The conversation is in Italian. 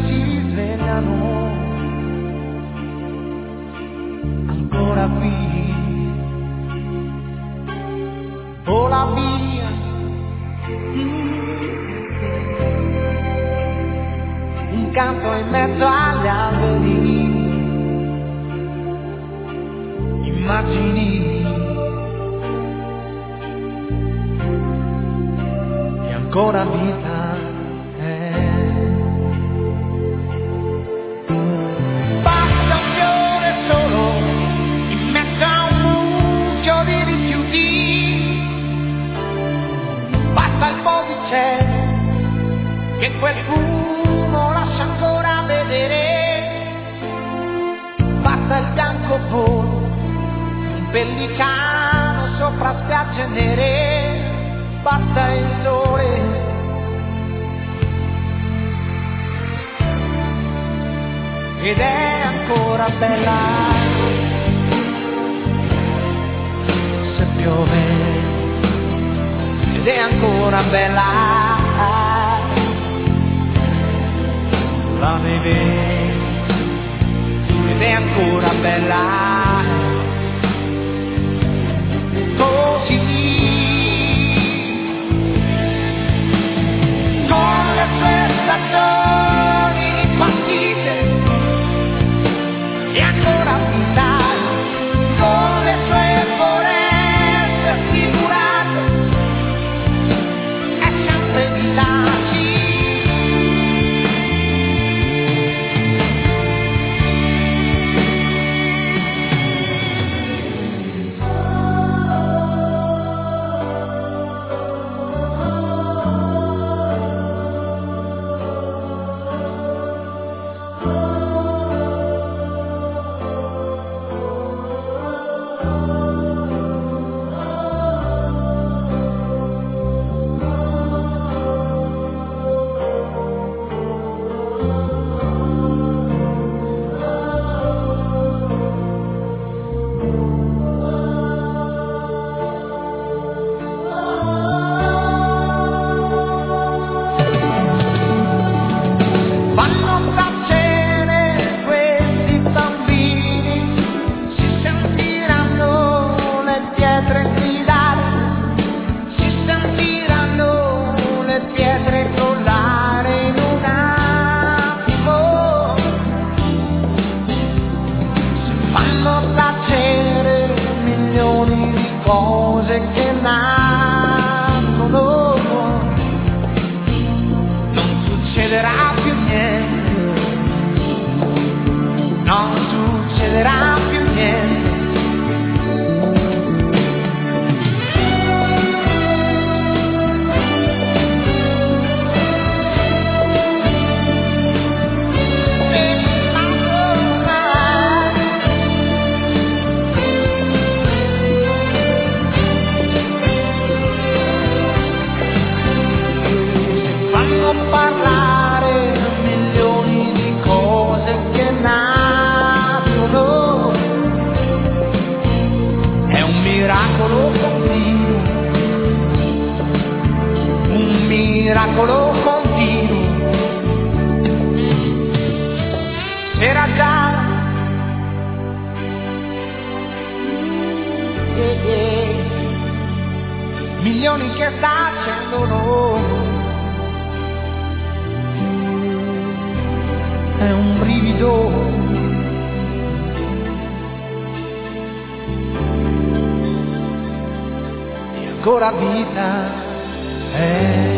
si svegliano ancora qui, vola via. Un canto in mezzo agli alberi, immagini e ancora vita. Basta un fiore solo in mezzo a un mucchio di rifiuti, basta il po' di cielo che quel fumo lascia ancora vedere, basta il bianco volo, un pellicano sopra spiagge nere, basta il sole. Ed è ancora bella se piove, ed è ancora bella la neve, ed è ancora bella così, con le sue stagioni partite e ancora vita, con le sue foreste figurate è sempre vita. Cose che nascono, non succederà più niente, non succederà più niente. Parlare milioni di cose che nascono, è un miracolo continuo, un miracolo continuo. Era già milioni che s'accendono, è un brivido, e ancora vita è.